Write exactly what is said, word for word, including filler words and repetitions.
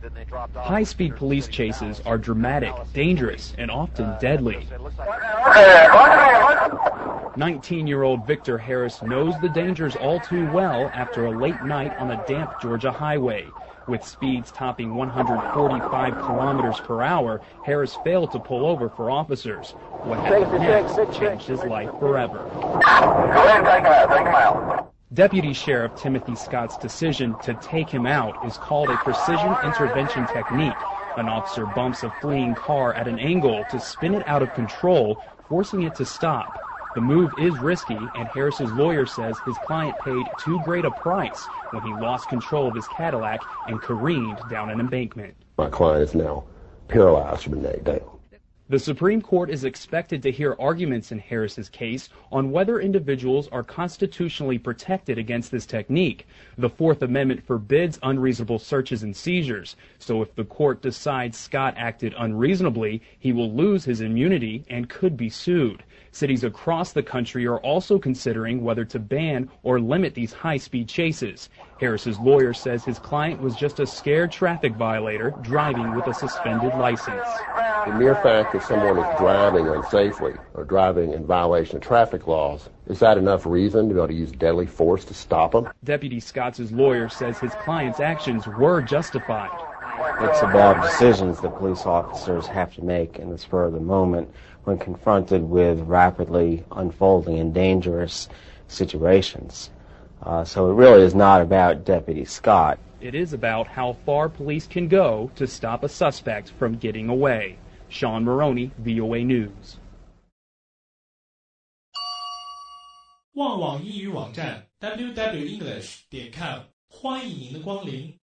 High-speed police chases are dramatic, dangerous, and often deadly. nineteen-year-old Victor Harris knows the dangers all too well after a late night on a damp Georgia highway. With speeds topping one hundred forty-five kilometers per hour, Harris failed to pull over for officers. What happened next changed his life forever. Go ahead and take him out. Take him out. Deputy Sheriff Timothy Scott's decision to take him out is called a precision intervention technique. An officer bumps a fleeing car at an angle to spin it out of control, forcing it to stop. The move is risky, and Harris's lawyer says his client paid too great a price when he lost control of his Cadillac and careened down an embankment. My client is now paralyzed from the neck down. The Supreme Court is expected to hear arguments in Harris's case on whether individuals are constitutionally protected against this technique. The Fourth Amendment forbids unreasonable searches and seizures, so if the court decides Scott acted unreasonably, he will lose his immunity and could be sued. Cities across the country are also considering whether to ban or limit these high-speed chases. Harris's lawyer says his client was just a scared traffic violator driving with a suspended license. The mere fact that someone is driving unsafely or driving in violation of traffic laws, is that enough reason to be able to use deadly force to stop them? Deputy Scott's lawyer says his client's actions were justified. It's about decisions that police officers have to make in the spur of the moment when confronted with rapidly unfolding and dangerous situations. Uh, so it really is not about Deputy Scott. It is about how far police can go to stop a suspect from getting away. Sean Maroney, V O A News. 旺网英语网站 w w w 点 english 点 com 欢迎您的光临。